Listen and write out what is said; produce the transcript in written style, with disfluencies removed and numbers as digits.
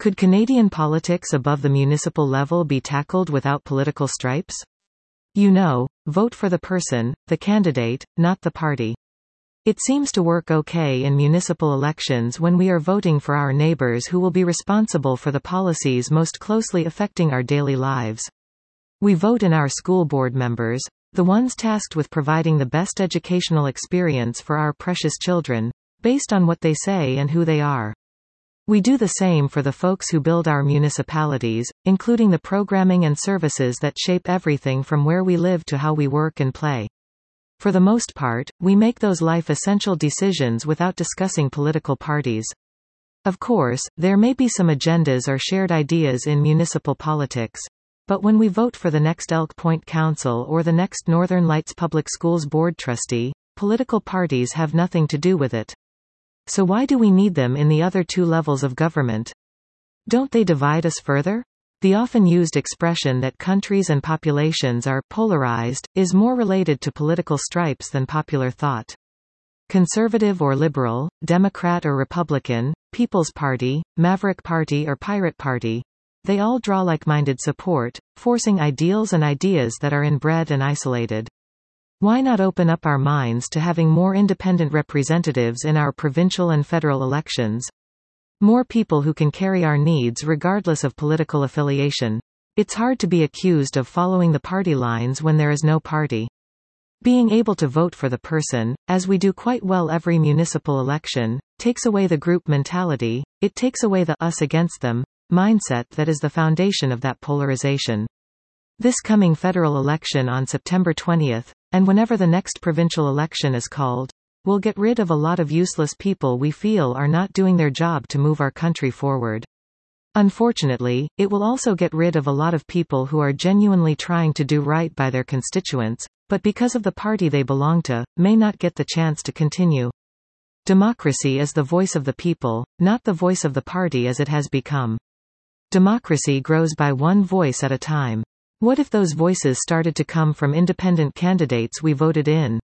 Could Canadian politics above the municipal level be tackled without political stripes? Vote for the person, the candidate, not the party. It seems to work okay in municipal elections when we are voting for our neighbors who will be responsible for the policies most closely affecting our daily lives. We vote in our school board members, the ones tasked with providing the best educational experience for our precious children, based on what they say and who they are. We do the same for the folks who build our municipalities, including the programming and services that shape everything from where we live to how we work and play. For the most part, we make those life-essential decisions without discussing political parties. Of course, there may be some agendas or shared ideas in municipal politics. But when we vote for the next Elk Point Council or the next Northern Lights Public Schools Board trustee, political parties have nothing to do with it. So why do we need them in the other two levels of government? Don't they divide us further? The often used expression that countries and populations are polarized is more related to political stripes than popular thought. Conservative or liberal, Democrat or Republican, People's Party, Maverick Party or Pirate Party, they all draw like-minded support, forcing ideals and ideas that are inbred and isolated. Why not open up our minds to having more independent representatives in our provincial and federal elections? More people who can carry our needs regardless of political affiliation. It's hard to be accused of following the party lines when there is no party. Being able to vote for the person, as we do quite well every municipal election, takes away the group mentality, it takes away the us against them mindset that is the foundation of that polarization. This coming federal election on September 20th, and whenever the next provincial election is called, will get rid of a lot of useless people we feel are not doing their job to move our country forward. Unfortunately, it will also get rid of a lot of people who are genuinely trying to do right by their constituents, but because of the party they belong to, may not get the chance to continue. Democracy is the voice of the people, not the voice of the party as it has become. Democracy grows by one voice at a time. What if those voices started to come from independent candidates we voted in?